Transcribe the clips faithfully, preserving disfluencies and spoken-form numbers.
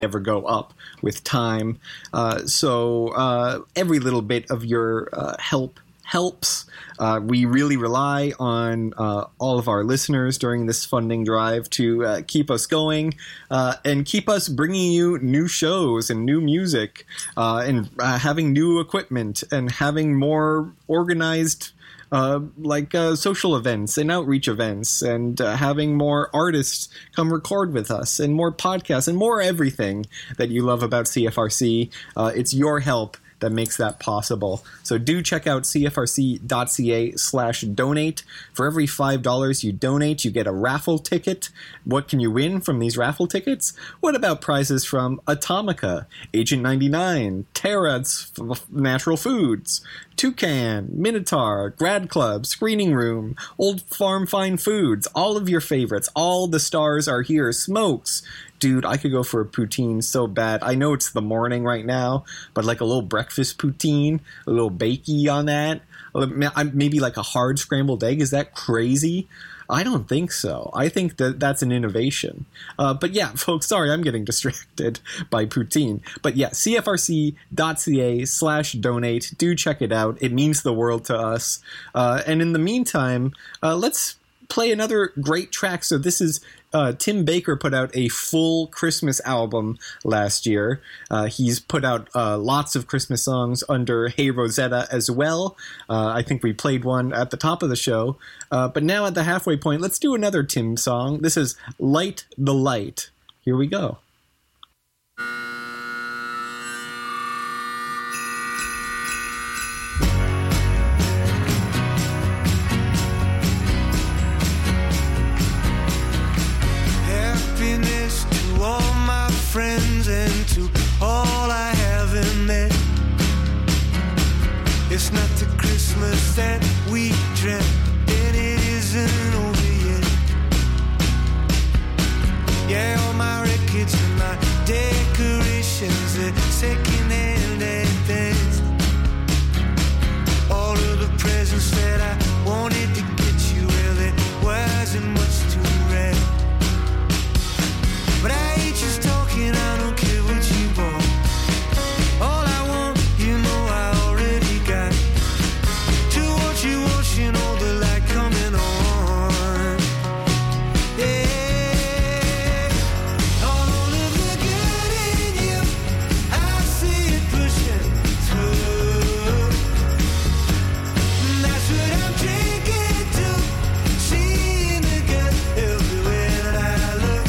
ever go up with time. Uh, so uh, every little bit of your uh, help helps. Uh, we really rely on uh, all of our listeners during this funding drive to uh, keep us going uh, and keep us bringing you new shows and new music uh, and uh, having new equipment and having more organized Uh, like uh, social events and outreach events and uh, having more artists come record with us and more podcasts and more everything that you love about C F R C. Uh, it's your help that makes that possible. So do check out cfrc.ca slash donate. For every five dollars you donate, you get a raffle ticket. What can you win from these raffle tickets? What about prizes from Atomica, Agent ninety-nine, Terra's Natural Foods, Toucan, Minotaur, Grad Club, Screening Room, Old Farm Fine Foods, all of your favorites. All the stars are here. Smokes. Dude, I could go for a poutine so bad. I know it's the morning right now, but like a little breakfast poutine, a little bakey on that, maybe like a hard scrambled egg. Is that crazy? I don't think so. I think that that's an innovation. Uh, but yeah, folks, sorry, I'm getting distracted by poutine. But yeah, cfrc.ca slash donate. Do check it out. It means the world to us. Uh, and in the meantime, uh, let's play another great track. So this is uh, Tim Baker put out a full Christmas album last year. Uh, he's put out uh, lots of Christmas songs under Hey Rosetta as well. Uh, I think we played one at the top of the show. Uh, but now at the halfway point, let's do another Tim song. This is Light the Light. Here we go. Friends and to all I have in there. It's not the Christmas that we dreamt, and it isn't over yet. Yeah, all my records and my decorations are second-hand anthems. All of the presents that I wanted to get you, well, there wasn't much to read. But I ain't just talking, I don't care what you bought. All I want, you know I already got. To watch you watching all the light coming on. Yeah. All of the good in you, I see it pushing through. That's what I'm drinking to. Seeing the good everywhere that I look.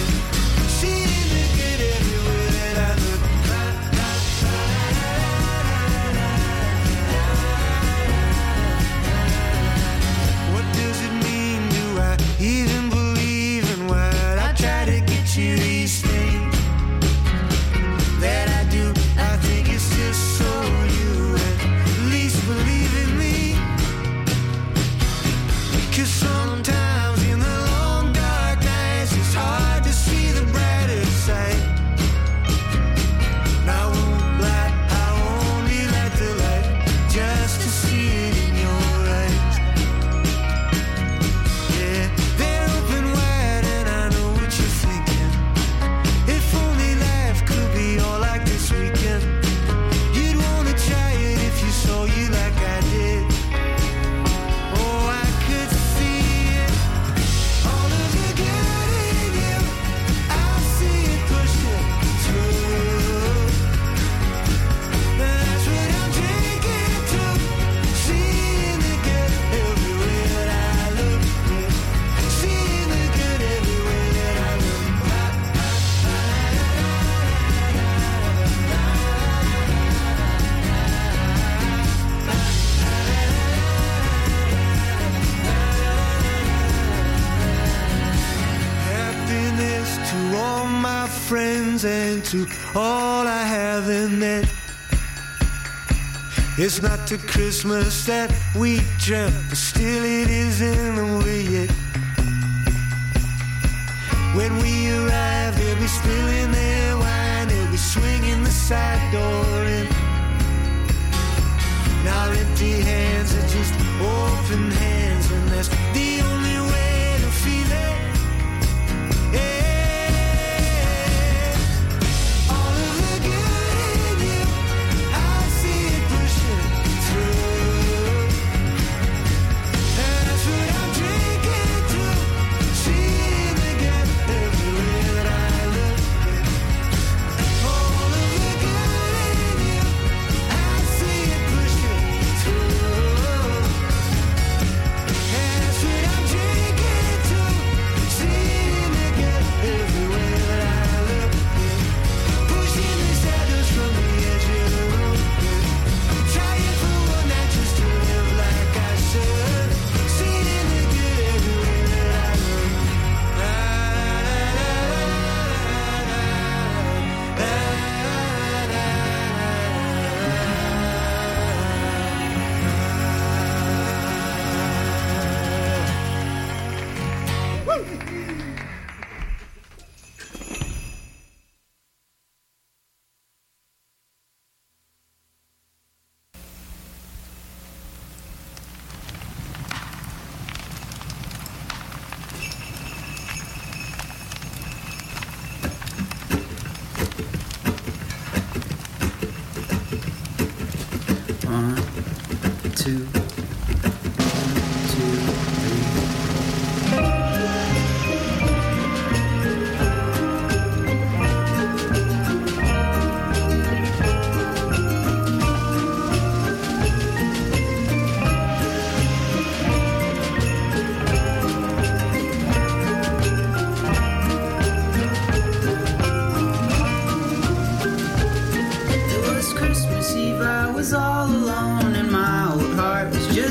Even believe in what I try to get you these things that I do. I think it's just so you at least believe in me. Cause sometimes in the long dark nights it's hard to see the brighter side. And I won't lie, I only light the light just to see it in your eyes. Yeah. Friends and to all I have in it. It's not the Christmas that we dreamt, but still it isn't over yet. When we arrive, they'll be spilling their wine, they'll be swinging the side door in. Now empty hands are just open hands, and that's the only way to feel it. Yeah.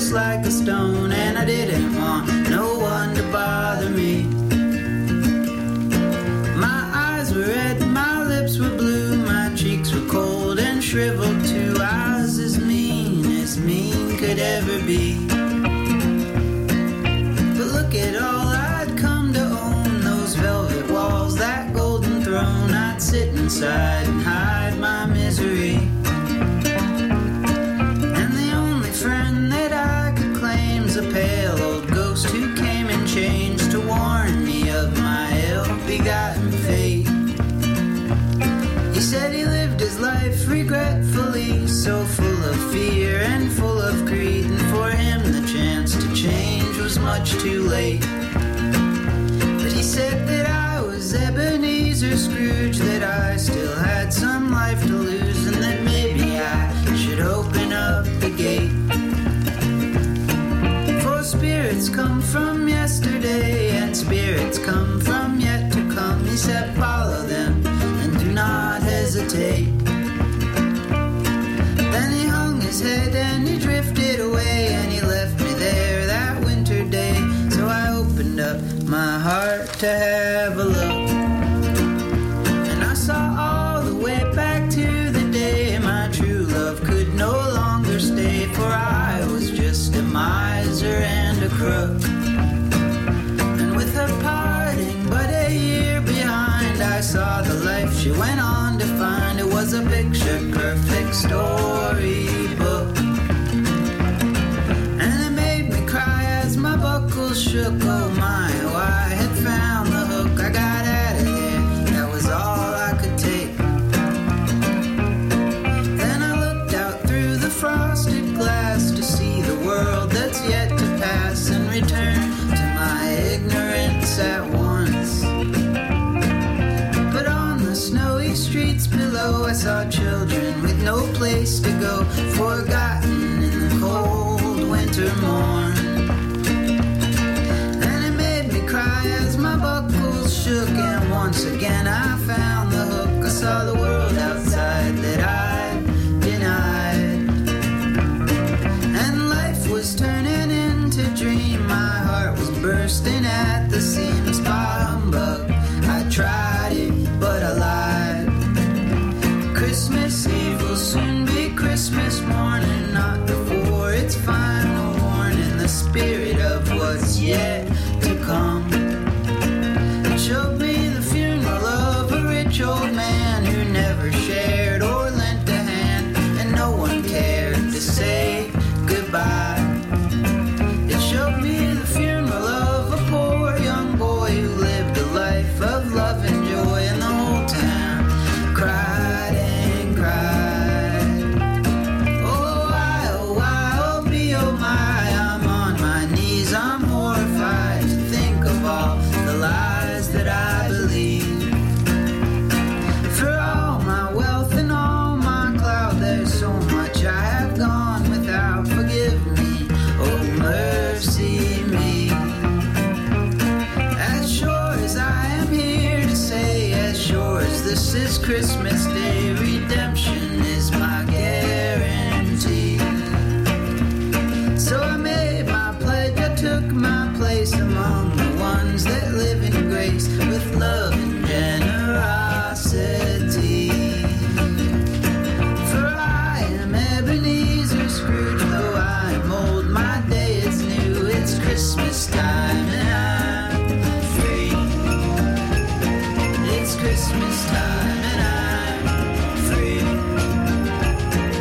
just like a stone, and I didn't want no one to bother me. My eyes were red, my lips were blue, my cheeks were cold and shriveled too. I was as mean as mean could ever be. But look at all I'd come to own, those velvet walls, that golden throne. I'd sit inside and hide my misery. And the only friend that I could claim's a pale old ghost who came in chains to warn me of my ill-begotten fate. He said he lived his life regretfully, so full of fear and full of greed, and for him the chance to change was much too late. But he said that I was Ebenezer Scrooge, that I still had some life to lose, and that maybe I should open up the gate. For spirits come from yesterday, and spirits come from yet to come. He said follow them and do not hesitate. Then he hung his head and he drifted away, and he left me there that winter day. So I opened up my heart to have a look, and I saw all the way back to the day my true love could no longer stay, for I was just a miser and a crook. And with her parting but a year behind, I saw the life she went on to find. It was a picture-perfect storybook, and it made me cry as my buckles shook. Oh my, oh I had found the hook. I got out of there, that was all I could take. Then I looked out through the frosted glass to see the world that's yet to pass, and return to my ignorance at once. But on the snowy streets below, I saw children with no place to go, forgotten in the cold winter morn. And it made me cry as my buckles shook, and once again I found the hook. I saw the world outside that I denied, and life was turning into dream. My heart was bursting at the seams. By humbug, I tried it, but I lied. Christmas Eve will soon be Christmas morning, not before its final warning. The spirit of what's yet to come. It showed me the funeral of a rich old man who never shared or lent a hand, and no one cared to say goodbye. It showed me the funeral of a poor young boy who lived a life of love and joy, and the whole town cried and cried. Oh why, oh why, oh me, oh my, I'm on my knees, I'm horrified to think of all the lies that I believe. For all my wealth and all my clout, there's so much I have gone without. Forgive me, oh mercy me. As sure as I am here to say, as sure as this is Christmas Day, redemption is my guarantee. So I made my pledge, I took my place among the ones that live in grace, with love and generosity. For I am Ebenezer Scrooge, though I am old, my day is new. It's Christmas time and I'm free. It's Christmas time and I'm free.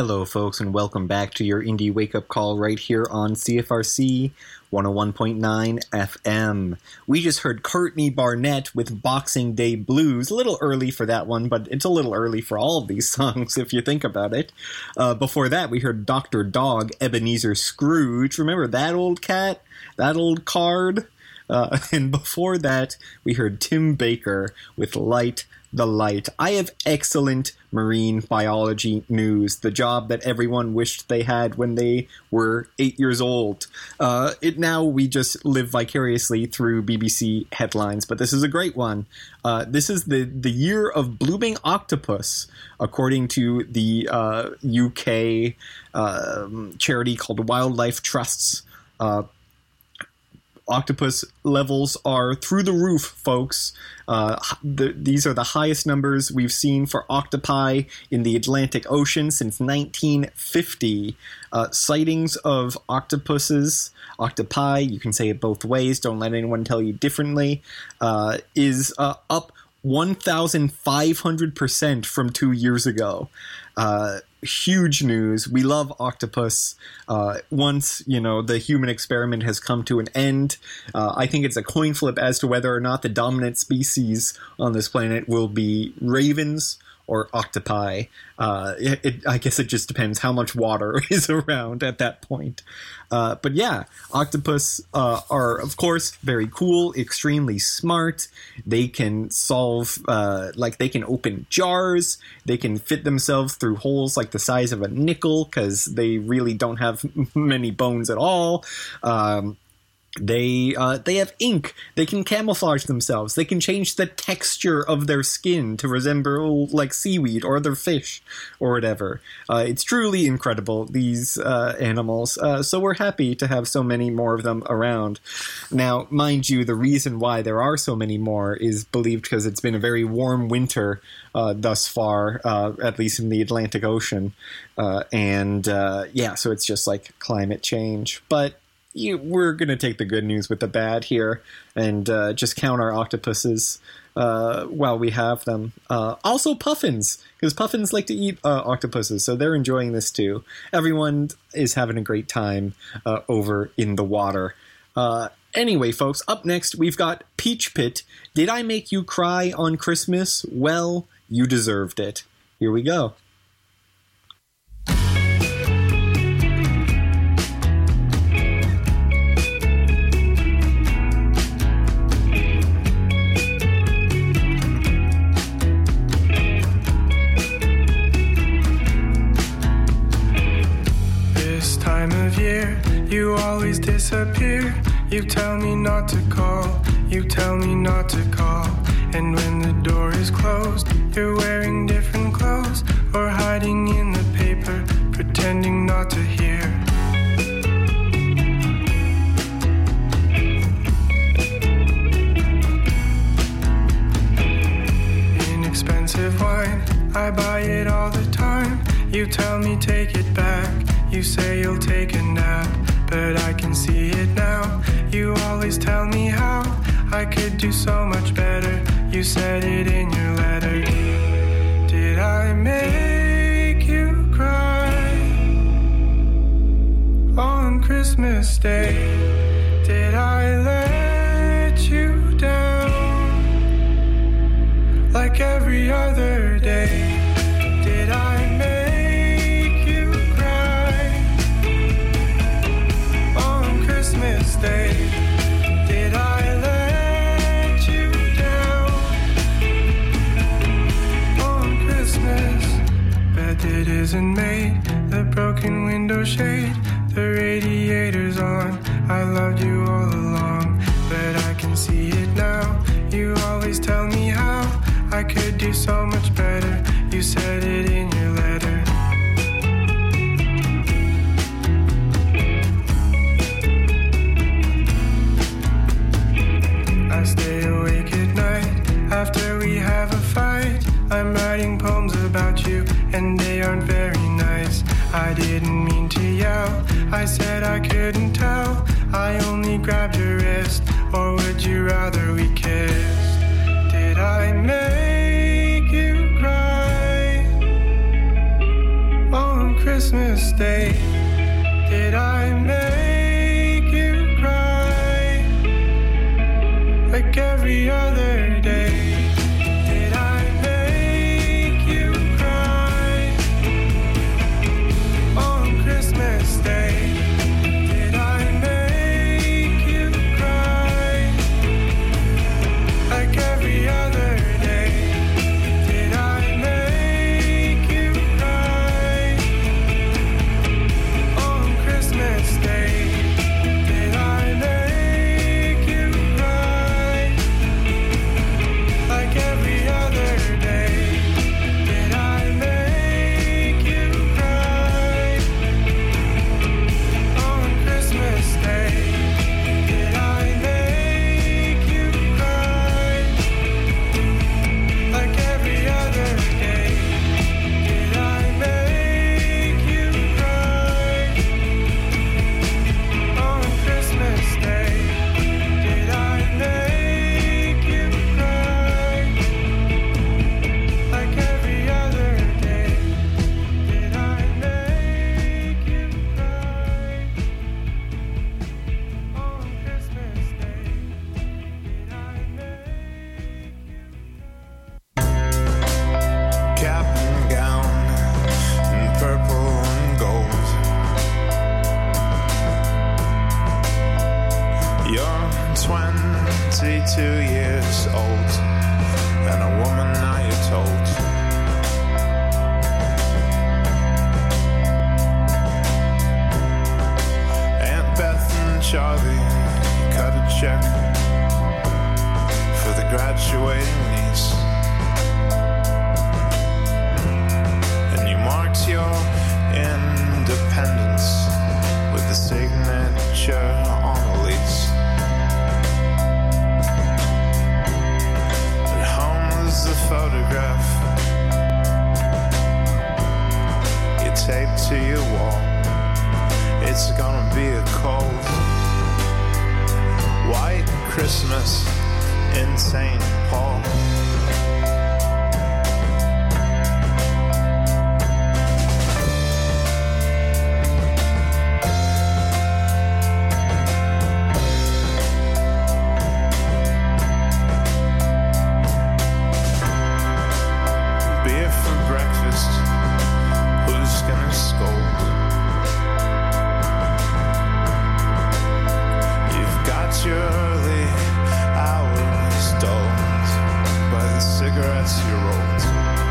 Hello, folks, and welcome back to your Indie Wake-Up Call right here on C F R C one oh one point nine F M. We just heard Courtney Barnett with Boxing Day Blues. A little early for that one, but it's a little early for all of these songs, if you think about it. Uh, before that, we heard Doctor Dog, Ebenezer Scrooge. Remember that old cat? That old card? Uh, and before that, we heard Tim Baker with Light the Light. I have excellent marine biology news, the job that everyone wished they had when they were eight years old. Uh, it now we just live vicariously through B B C headlines, but this is a great one. Uh, this is the, the year of blooming octopus, according to the uh, U K uh, charity called Wildlife Trusts. Uh, Octopus levels are through the roof, folks. Uh, the, these are the highest numbers we've seen for octopi in the Atlantic Ocean since nineteen fifty. Uh, sightings of octopuses, octopi, you can say it both ways, don't let anyone tell you differently, uh, is uh, up one thousand five hundred percent from two years ago. Uh, huge news. We love octopus. Uh, once, you know, the human experiment has come to an end, uh, I think it's a coin flip as to whether or not the dominant species on this planet will be ravens or octopi. Uh, it, it, I guess it just depends how much water is around at that point. Uh, but yeah, octopus uh, are, of course, very cool, extremely smart. They can solve, uh, like, they can open jars. They can fit themselves through holes like the size of a nickel because they really don't have many bones at all. Um, They uh, they have ink. They can camouflage themselves. They can change the texture of their skin to resemble like seaweed or other fish or whatever. Uh, it's truly incredible, these uh, animals. Uh, so we're happy to have so many more of them around. Now, mind you, the reason why there are so many more is believed because it's been a very warm winter uh, thus far, uh, at least in the Atlantic Ocean. Uh, and uh, yeah, so it's just like climate change. But You, we're going to take the good news with the bad here and uh, just count our octopuses uh, while we have them. Uh, also puffins, because puffins like to eat uh, octopuses, so they're enjoying this too. Everyone is having a great time uh, over in the water. Uh, anyway, folks, up next we've got Peach Pit. Did I make you cry on Christmas? Well, you deserved it. Here we go. You always disappear. You tell me not to call. You tell me not to call. And when the door is closed, you're wearing different clothes or hiding in the paper, pretending not to hear. Inexpensive wine, I buy it all the time. You tell me take it back. You say you'll take a nap, but I can see it now. You always tell me how I could do so much better. You said it in your letter. Did I make you cry on Christmas Day? Did I let you down like every other day? Did I make Christmas Day? Did I let you down on Christmas? Bed that isn't made, the broken window shade, the radiator's on. I loved you all along, but I can see it now. You always tell me how I could do so much better. You said it in your letter. I stay awake at night after we have a fight. I'm writing poems about you and they aren't very nice. I didn't mean to yell, I said I couldn't tell. I only grabbed your wrist, or would you rather we kissed? Did I make you cry on Christmas Christmas Day, did I make you cry like every other day? Did I make you cry on Christmas Day? Did I make you cry like every other day? Did I make you cry on Christmas Day? Did I make you cry like every other day? Did I make you cry on Christmas Day? Did I make you cry like every other day? Did I make you cry on Christmas Day? Did I make you cry like every other day? Did I make you cry on Christmas Day? Did I make Cap and gown in purple and gold. You're twenty-two years old and a woman now you're told. Aunt Beth and Charlie cut a check for the graduating niece. And you marked your independence with the signature on the lease. At home is the photograph you taped to your wall. It's gonna be a cold white Christmas in Saint Paul. Beer for breakfast, who's gonna scold? You've got your early hours dulled by the cigarettes you rolled.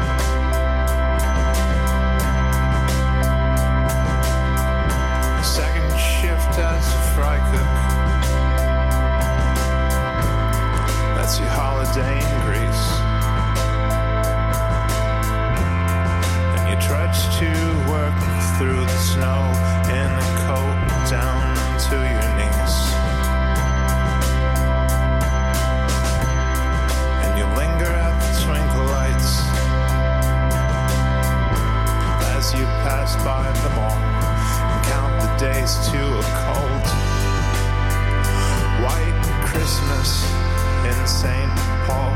Second shift as a fry cook, that's your holiday in Greece. And you trudge to work through the snow in a coat down to your knees. And you linger at the twinkle lights as you pass by the mall and count the days to a cold white Christmas in Saint Paul.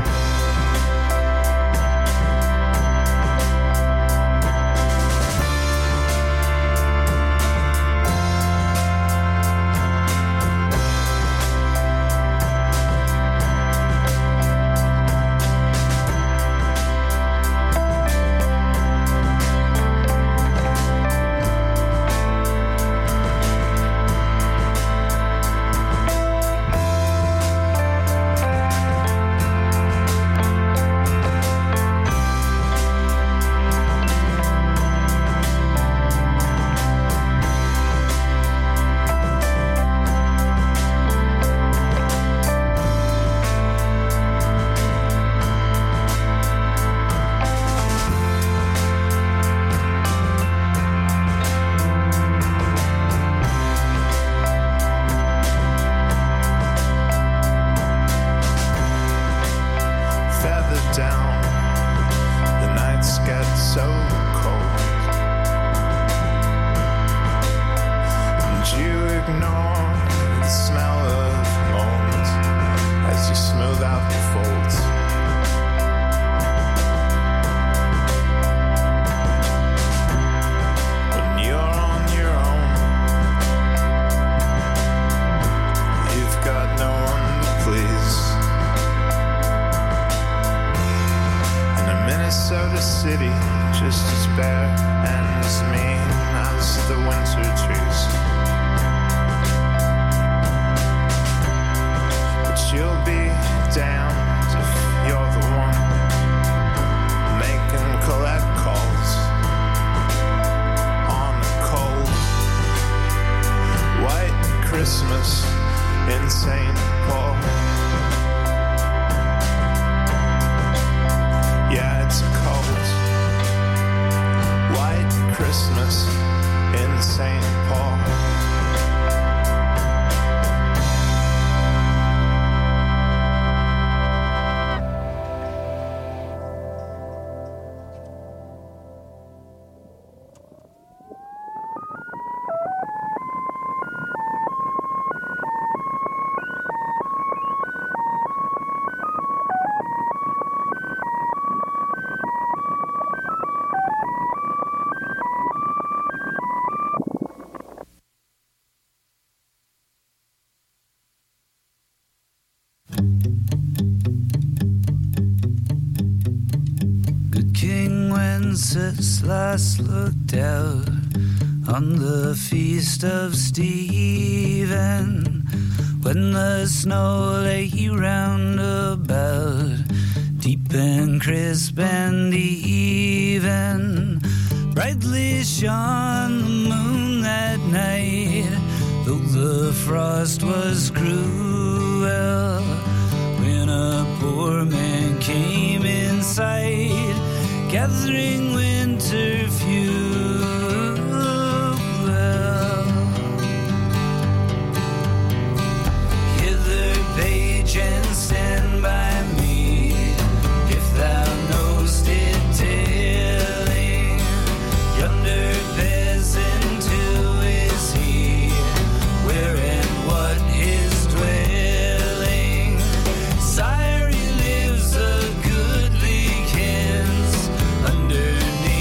city, just as bare and as mean as the winter trees. But you'll be damned if you're the one making collect calls on a cold white Christmas in Saint Paul. Yeah, it's a cold white Christmas in Saint Paul. Wenceslas looked out on the feast of Stephen, when the snow lay round about, deep and crisp and even. Brightly shone the moon that night, though the frost was cruel, when a poor man came in sight, gathering winter fuel. Hither, page, and stand by me, if thou know'st it telling. Yonder peasant, who is he? Where and what is dwelling? Sire, he lives a goodly kens underneath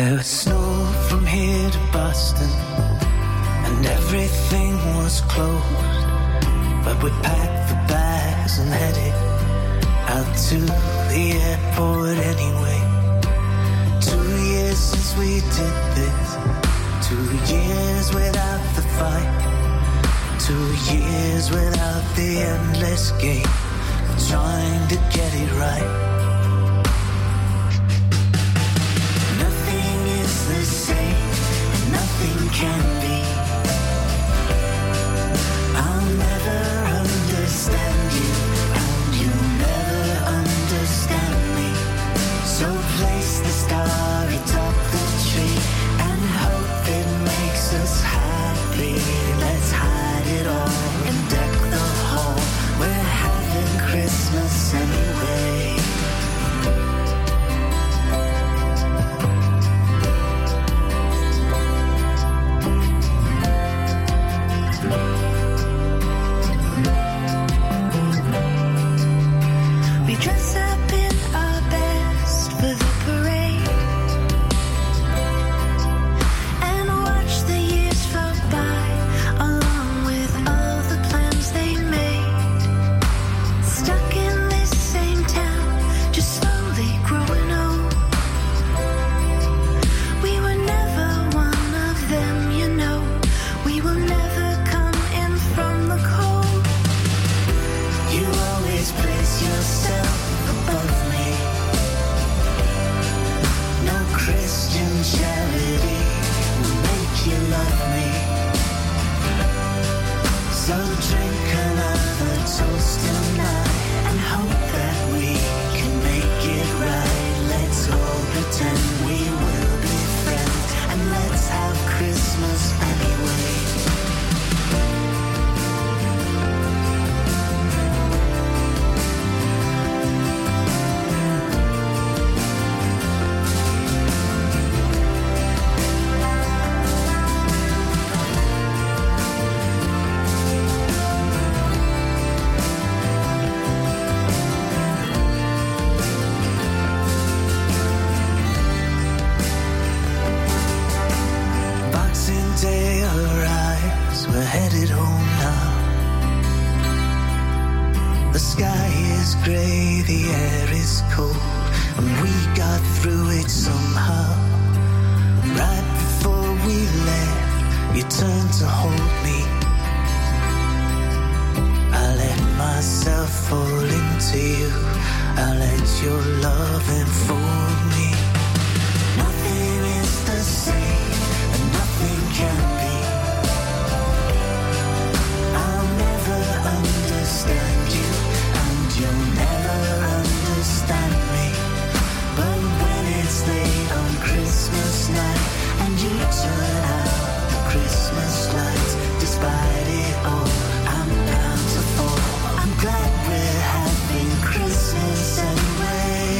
There was snow from here to Boston, and everything was closed. But we packed the bags and headed out to the airport anyway. Two years since we did this, two years without the fight, two years without the endless game, trying to get it right. Nothing is the same, and nothing can be. I'll never understand you, and you'll never understand me. So place the star atop the tree and hope it makes us happy. Let's hide it all and deck the hall. We're having Christmas anyway. We dress up in our best for the parade and watch the years flow by, along with all the plans they made. Stuck in this same town, just slowly growing old. We were never one of them, you know. We will never come in from the cold. You always place yourself above me. No Christian charity will make you love me. So drink another toast tonight and hope that we can make it right. Let's all pretend we will be friends, and let's have Christmas anyway. Boxing Day arrives, we're headed home now. The sky is grey, the air is cold, and we got through it somehow. Right before we left, you turned to hold me. I let myself fall into you, I let your love enfold me. Nothing is the same, and nothing can be. I'll never understand you, and you'll never understand me. But when it's late on Christmas night and you turn out the Christmas lights, despite it all, I'm bound to fall. I'm glad we're having Christmas anyway.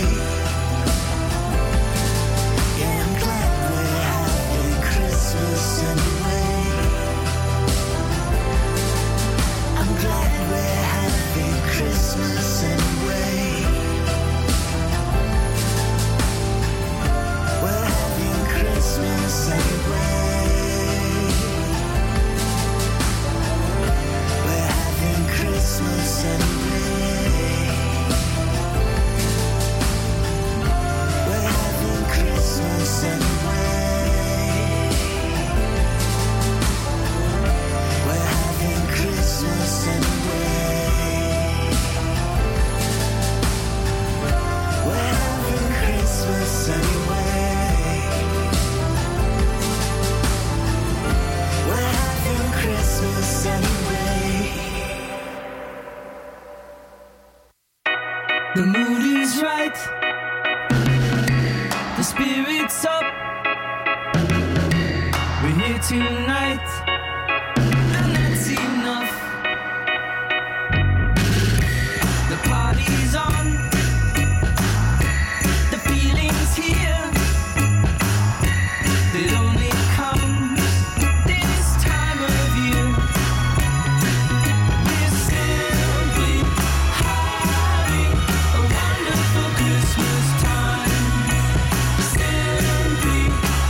Yeah, I'm glad we're having Christmas anyway. I'm glad we're having Christmas anyway. We're having Christmas anyway. We're having Christmas anyway. We're having Christmas anyway. We're having Christmas anyway. We're having Christmas anyway. We're having Christmas anyway. The mood is right, the spirit's up. We're here tonight, and that's enough. The party's on, the feeling's here. It only comes this time of year. We're simply having a wonderful Christmas time. Simply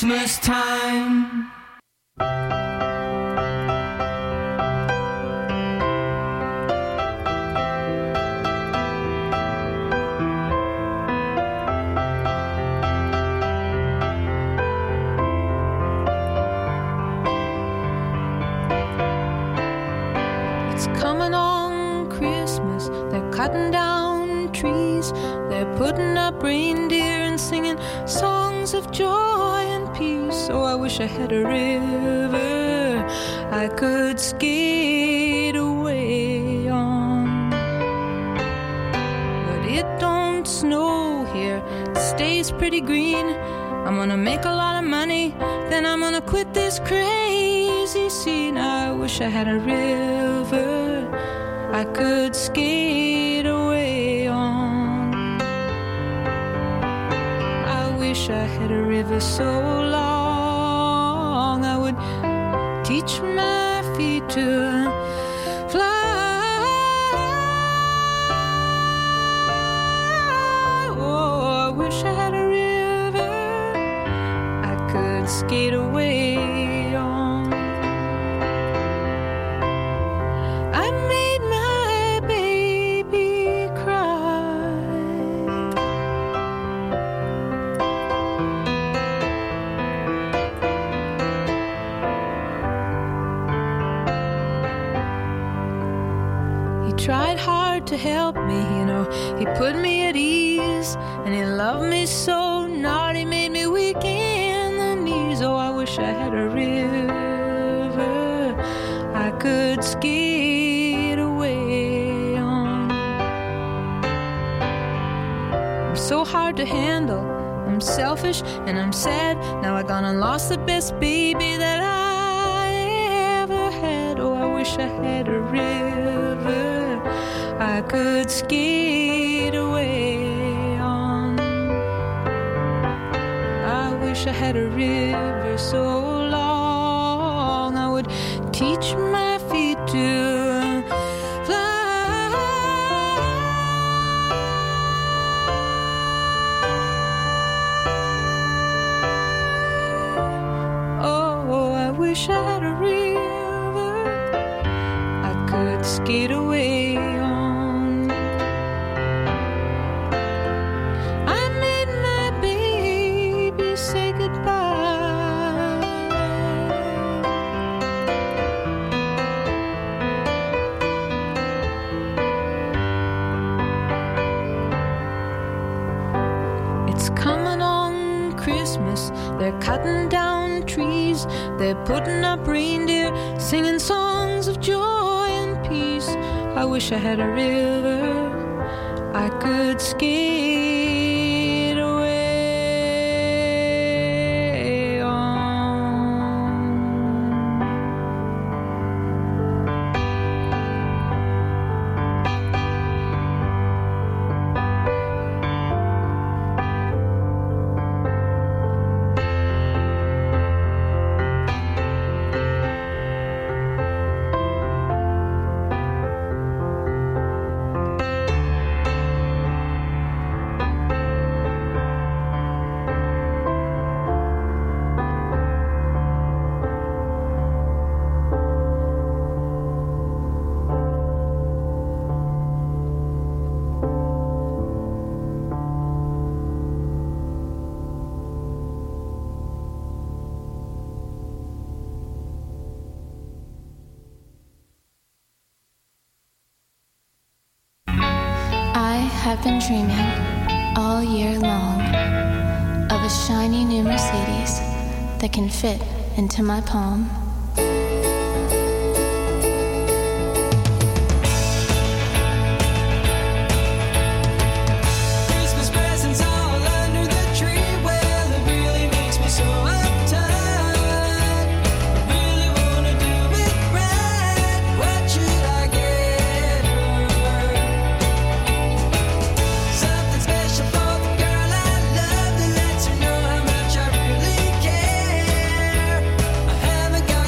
Christmas time. It's coming on Christmas. They're cutting down trees. They're putting up reindeer and singing songs of joy and peace. Oh, I wish I had a river I could skate away on. But it don't snow here. It stays pretty green. I'm gonna make a lot of money, then I'm gonna quit this crazy scene. I wish I had a river I could skate away on. I wish I had a river so long I would teach my feet to fly. Oh, I wish I had a river I could skate away on. I made my baby cry. He tried hard to help me, you know. He put me at ease, and he loved me so. Naughty made me weak in the knees. Oh, I wish I had a river I could skate away on. I'm so hard to handle. I'm selfish and I'm sad. Now I gone and lost the best baby that I ever had. Oh, I wish I had a river I could skate away on. I wish I had a river so long I would teach my feet to fly. Oh, I wish I had a river I could skate away on. I made my baby say goodbye. It's coming on Christmas. They're cutting down trees. They're putting up reindeer, singing songs of joy and peace. I wish I had a river I could skate away on. I've been dreaming all year long of a shiny new Mercedes that can fit into my palm. Christmas presents all under the tree. Well, it really makes me so uptight. Really wanna do it right. What should I get her? Something special for the girl I love that lets her know how much I really care. I haven't got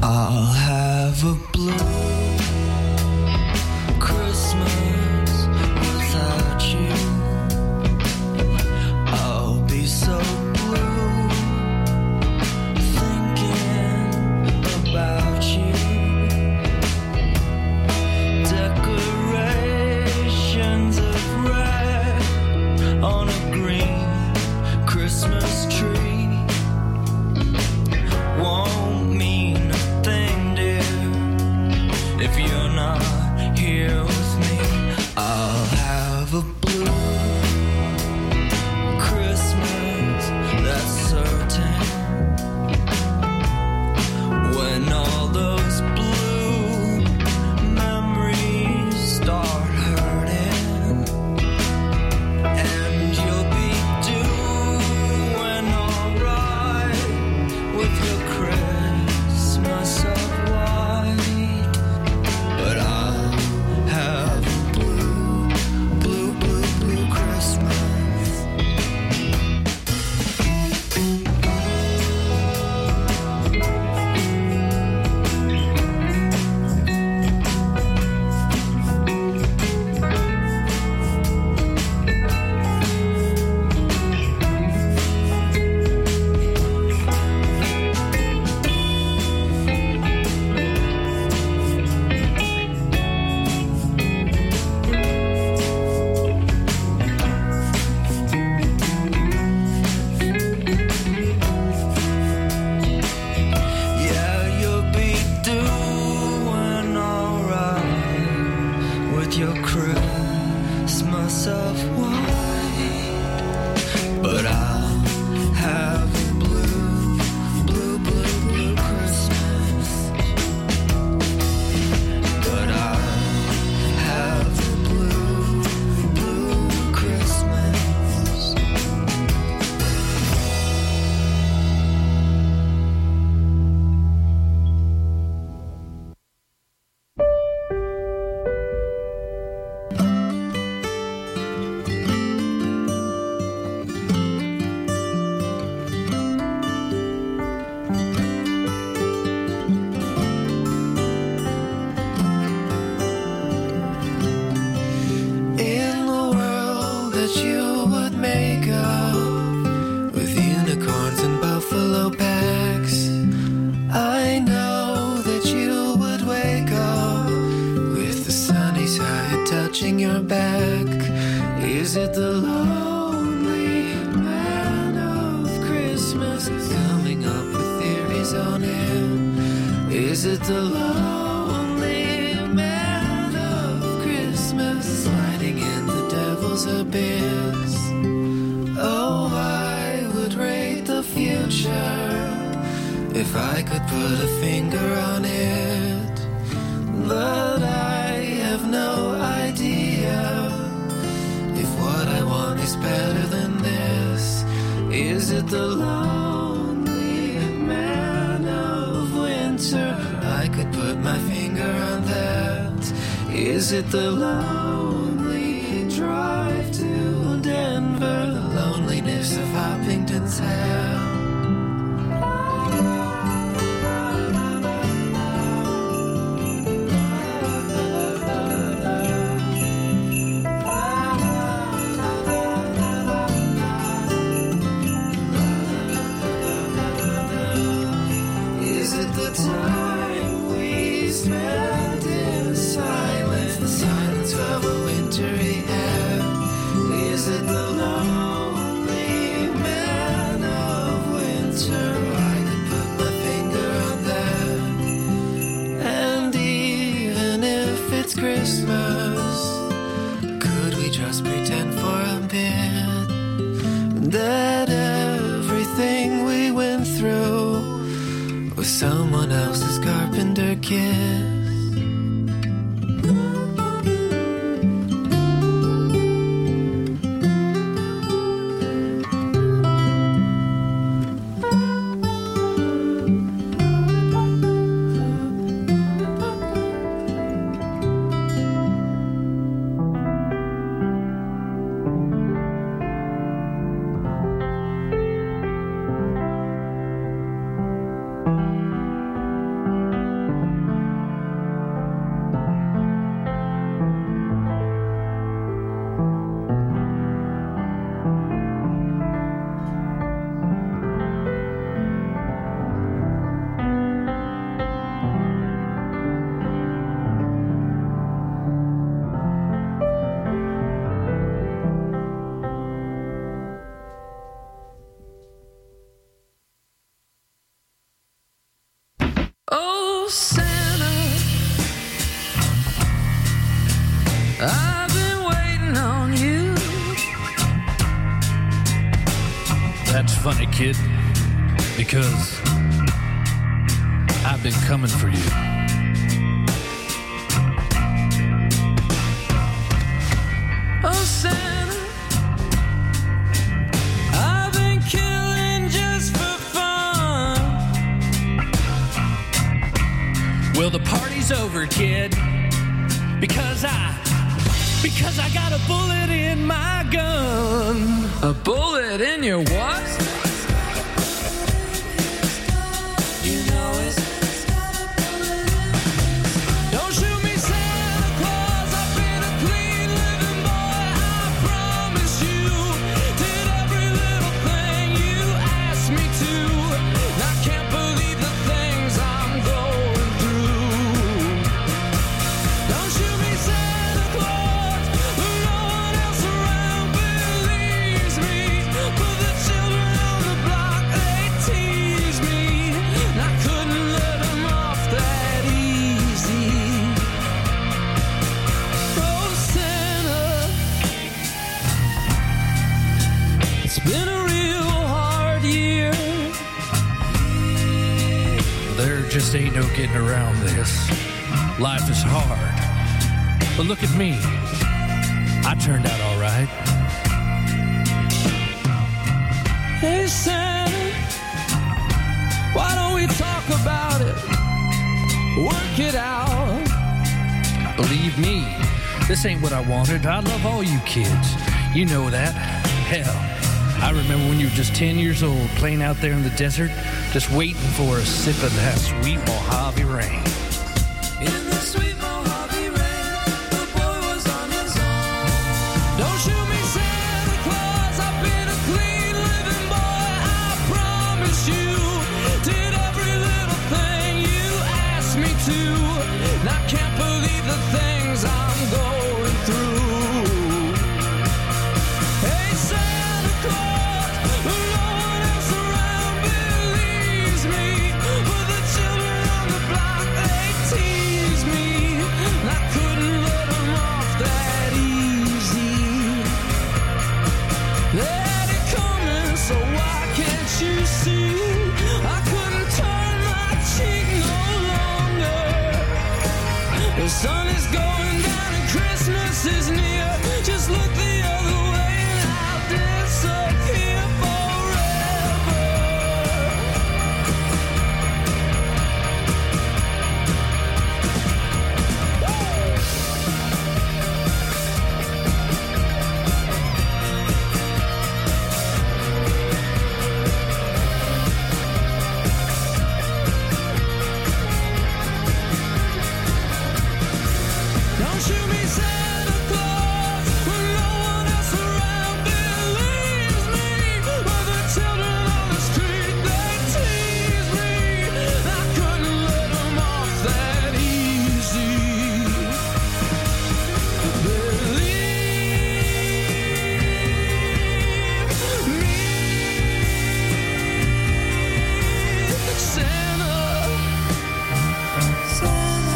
I'll have a blue Christmas without you. I'll be so blue thinking about you. Decorations of red on a green Christmas tree won't mean a thing, dear, if you're not here with me. I'll have a blue Christmas, that's certain. When all those blue memories start hurting, and you'll be doing alright with your Christmas of white. But I'll have a blue, blue, blue, blue Christmas. Yeah, you'll be doing alright with your Christmas of white. But I'll have a blue, blue, blue, blue Christmas. But I'll have a blue, blue Christmas. In the world that you would make up with unicorns and buffalo packs, I know that you would wake up with the sunny side touching your back. Is it the lonely man of Christmas coming up with theories on him? Is it the lonely man of Christmas sliding in the devil's abyss? Oh, I would rate the future if I could put a finger on it. But I have no idea if what I want is better than this. Is it the lonely man of winter? I could put my finger on that. Is it the lonely drive to Denver? The loneliness of Hoppington's Hell? Is it the time we spent in silence, the silence of a wintry air? Is it the lonely man of winter? I could put my finger on that. And even if it's Christmas, could we just pretend for a bit that everything we went through was someone else's carpenter kiss? Oh, Santa, I've been waiting on you. That's funny, kid, because I've been coming for you. Oh, Santa, I've been killing just for fun. Well, the party's over, kid, because I, because I got a bullet in my gun. A bullet in your what? You know it's don't shoot me, Santa Claus. I've been a clean living boy. I promise you. Did every little thing you asked me to. And I can't believe the things I'm going through. Don't shoot me, Santa Claus. No one else around believes me. But the children on the block, they tease me. And I couldn't let them off that easy. Oh, Santa, it's been a real hard year. There just ain't no getting around this. Life is hard. But look at me. I turned out all right. Hey, Santa, why don't we talk about it? Work it out. Believe me, this ain't what I wanted. I love all you kids. You know that. Hell, I remember when you were just ten years old, playing out there in the desert, just waiting for a sip of that sweet Mojave rain. In the sweet Mojave rain, the boy was on his own. Don't shoot me, Santa Claus. I've been a clean living boy. I promise you. Did every little thing you asked me to. And I can't believe the things I'm going through. Hey, Santa Claus, no one else around believes me. But the children on the block, they tease me. And I couldn't let them off that easy. They had it coming, so why can't you see? I couldn't turn my cheek no longer. The sun is going down and Christmas is near. Just look the other way and I'll disappear forever. Don't shoot me, Santa Claus, when no one else around believes me. But the children on the street, they tease me. I couldn't let them off that easy. Believe me, Santa, Santa.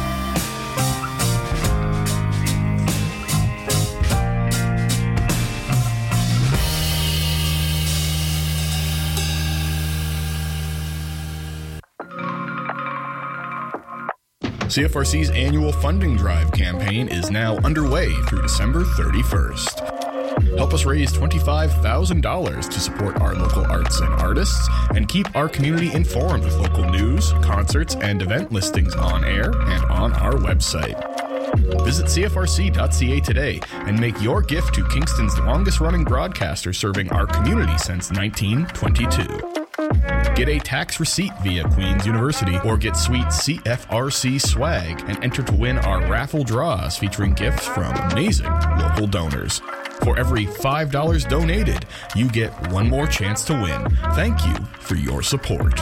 C F R C's annual funding drive campaign is now underway through December thirty-first. Help us raise twenty-five thousand dollars to support our local arts and artists and keep our community informed with local news, concerts, and event listings on air and on our website. Visit C F R C dot C A today and make your gift to Kingston's longest-running broadcaster serving our community since nineteen twenty-two. Get a tax receipt via Queen's University or get sweet C F R C swag and enter to win our raffle draws featuring gifts from amazing local donors. For every five dollars donated, you get one more chance to win. Thank you for your support.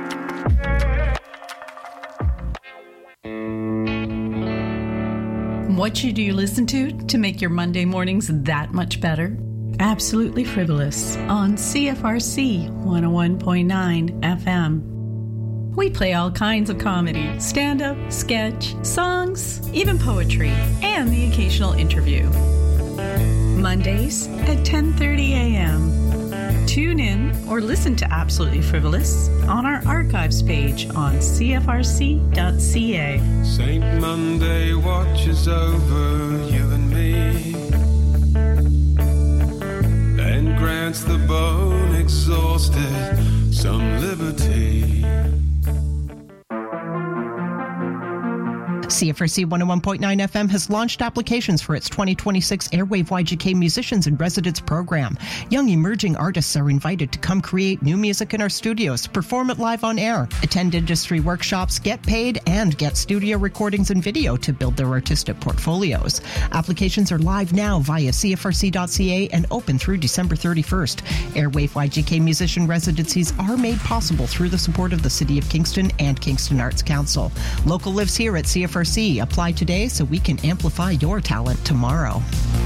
What should you listen to to make your Monday mornings that much better? Absolutely Frivolous on C F R C one oh one point nine F M. We play all kinds of comedy, stand-up, sketch, songs, even poetry, and the occasional interview. Mondays at ten thirty a.m. Tune in or listen to Absolutely Frivolous on our archives page on c f r c dot c a. Saint Monday watches over you and me and grants the bone exhausted some liberty. C F R C one oh one point nine F M has launched applications for its twenty twenty-six Airwave Y G K Musicians in Residence program. Young emerging artists are invited to come create new music in our studios, perform it live on air, attend industry workshops, get paid, and get studio recordings and video to build their artistic portfolios. Applications are live now via c f r c dot c a and open through December thirty-first. Airwave Y G K Musician residencies are made possible through the support of the City of Kingston and Kingston Arts Council. Local lives here at C F R C. Apply today so we can amplify your talent tomorrow.